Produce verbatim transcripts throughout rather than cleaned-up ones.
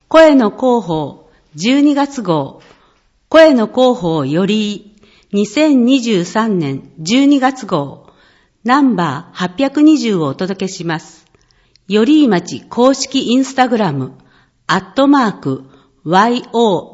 声の広報じゅうにがつ号、声の広報よりにせんにじゅうさんねんじゅうにがつ号、ナンバーはっぴゃくにじゅうをお届けします。よりい町公式インスタグラム、アットマーク、ヨリ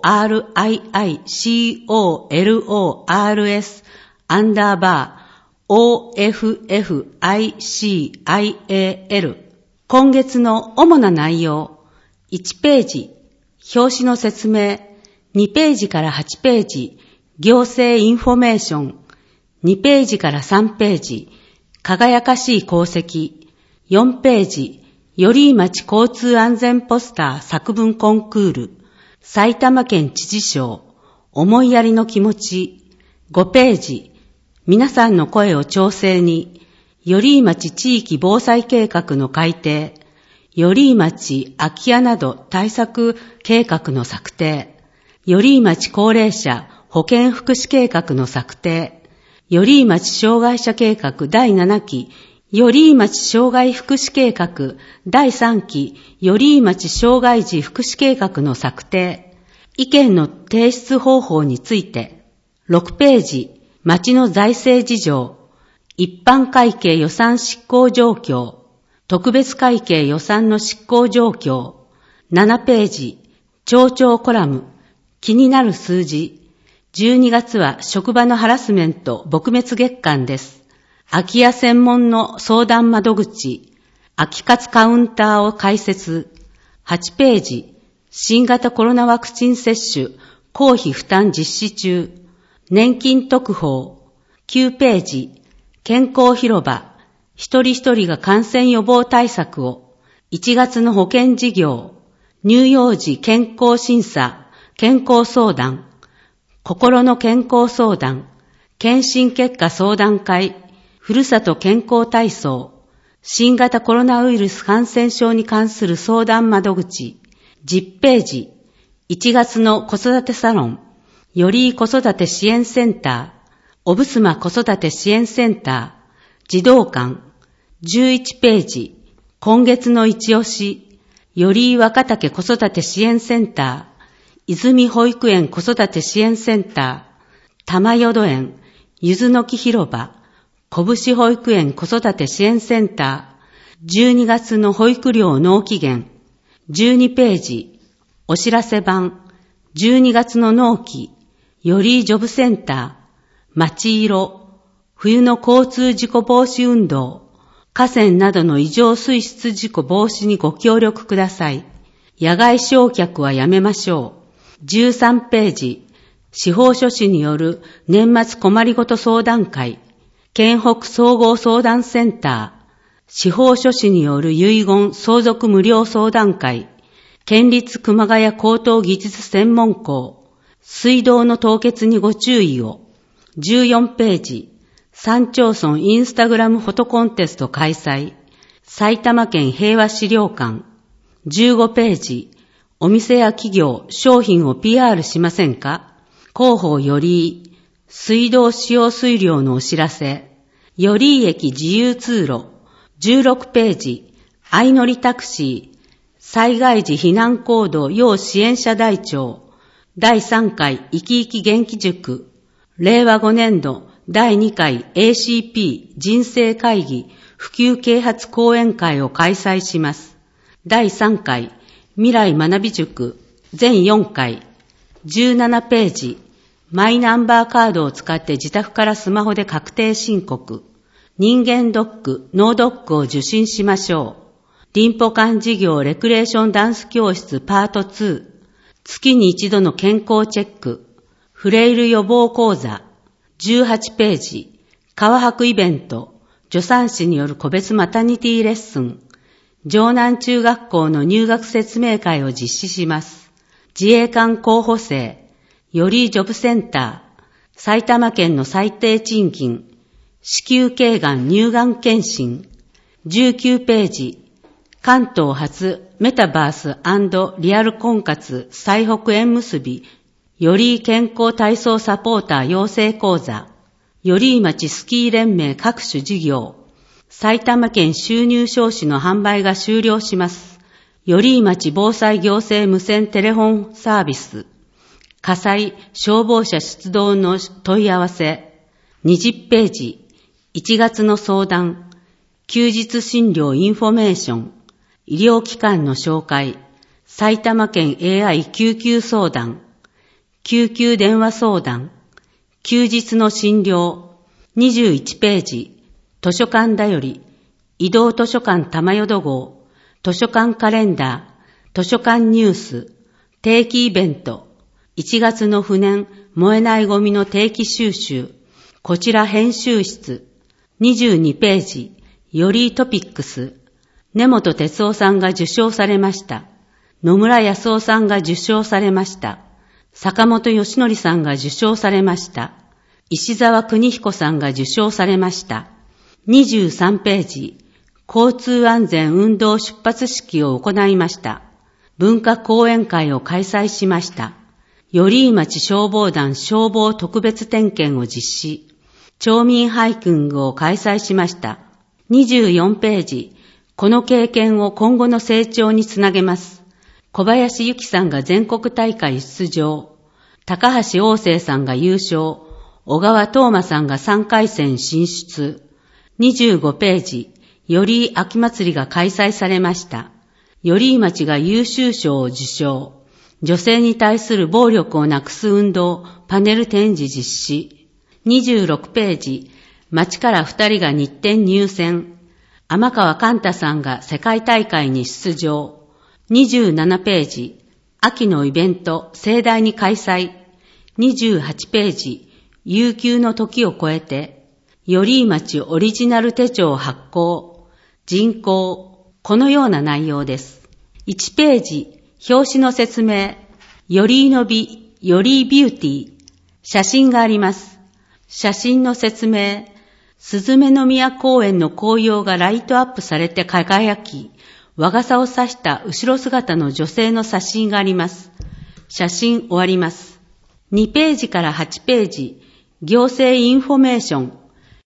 ーアンダーバー、オーエフエフアイシーアイエーエル。今月の主な内容、いちページ、表紙の説明、にページからはちページ、行政インフォメーション、にページからさんページ、輝かしい功績、よんページ、よりい町交通安全ポスター作文コンクール、埼玉県知事賞、思いやりの気持ち、ごページ、皆さんの声を調整に、よりい町地域防災計画の改定、よりい町空き家など対策計画の策定、よりい町高齢者保健福祉計画の策定、よりい町障害者計画だいななき、よりい町障害福祉計画だいさんき、よりい町障害児福祉計画の策定、意見の提出方法について、ろくページ、町の財政事情、一般会計予算執行状況、特別会計予算の執行状況、ななページ、町長コラム、気になる数字、じゅうにがつは職場のハラスメント撲滅月間です。空き家専門の相談窓口、空き活カウンターを開設。はちページ、新型コロナワクチン接種、公費負担実施中。年金特報。きゅうページ、健康広場、一人一人が感染予防対策を。いちがつの保険事業、乳幼児健康審査、健康相談、心の健康相談、検診結果相談会、ふるさと健康体操、新型コロナウイルス感染症に関する相談窓口、じゅっページ、いちがつの子育てサロン、よりい子育て支援センター、おぶすま子育て支援センター、児童館、じゅういちページ、今月の一押し、よりい若竹子育て支援センター、泉保育園子育て支援センター、玉淀園、ゆずの木広場、拳保育園子育て支援センター、じゅうにがつの保育料納期限、じゅうにページ、お知らせ版、じゅうにがつの納期、よりいジョブセンター、町色、冬の交通事故防止運動、河川などの異常水質事故防止にご協力ください。野外焼却はやめましょう。じゅうさんページ、司法書士による年末困りごと相談会、県北総合相談センター、司法書士による遺言相続無料相談会、県立熊谷高等技術専門校、水道の凍結にご注意を。じゅうよんページ、三町村インスタグラムフォトコンテスト開催、埼玉県平和資料館。じゅうごページ、お店や企業、商品を ピーアール しませんか？広報より、水道使用水量のお知らせ、より駅自由通路。じゅうろくページ、相乗りタクシー、災害時避難行動要支援者台帳。だいさんかいいきいき元気塾。れいわごねんどだいにかい エーシーピー 人生会議普及啓発講演会を開催します。だいさんかい未来学び塾全よんかい。じゅうななページ、マイナンバーカードを使って自宅からスマホで確定申告。人間ドック、脳ドックを受診しましょう。リンポ館事業レクレーションダンス教室パートツー。月に一度の健康チェック。フレイル予防講座。じゅうはちページ、川博イベント。助産師による個別マタニティレッスン。城南中学校の入学説明会を実施します。自衛官候補生。よりジョブセンター。埼玉県の最低賃金。子宮頸がん乳がん検診。じゅうきゅうページ、関東初メタバース&リアル婚活最北縁結び、より健康体操サポーター養成講座、より町スキー連盟各種事業、埼玉県収入証紙の販売が終了します。 寄居町防災行政無線テレフォンサービス、火災消防車出動の問い合わせ、にじゅっページ、いちがつの相談、休日診療インフォメーション、医療機関の紹介、埼玉県 エーアイ 救急相談、救急電話相談、休日の診療、にじゅういちページ、図書館だより、移動図書館玉淀号、図書館カレンダー、図書館ニュース、定期イベント、いちがつの不燃、燃えないゴミの定期収集、こちら編集室、にじゅうにページ、よりトピックス、根本哲夫さんが受賞されました。野村康夫さんが受賞されました。坂本義則さんが受賞されました。石沢邦彦さんが受賞されました。にじゅうさんページ、交通安全運動出発式を行いました。文化講演会を開催しました。寄居町消防団消防特別点検を実施。町民ハイキングを開催しました。にじゅうよんページ、この経験を今後の成長につなげます。小林由紀さんが全国大会出場。高橋旺生さんが優勝。小川東馬さんがさんかい戦進出。にじゅうごページ、寄居秋祭りが開催されました。寄居町が優秀賞を受賞。女性に対する暴力をなくす運動パネル展示実施。にじゅうろくページ、町からふたりが日展入選。天川寛太さんが世界大会に出場。にじゅうななページ、秋のイベント盛大に開催。にじゅうはちページ、悠久の時を超えて、寄居町オリジナル手帳発行、人口、このような内容です。いちページ、表紙の説明、寄居の美、寄居ビューティー、写真があります。写真の説明、すずめの宮公園の紅葉がライトアップされて輝き、和傘を差した後ろ姿の女性の写真があります。写真終わります。にページからはちページ、行政インフォメーション、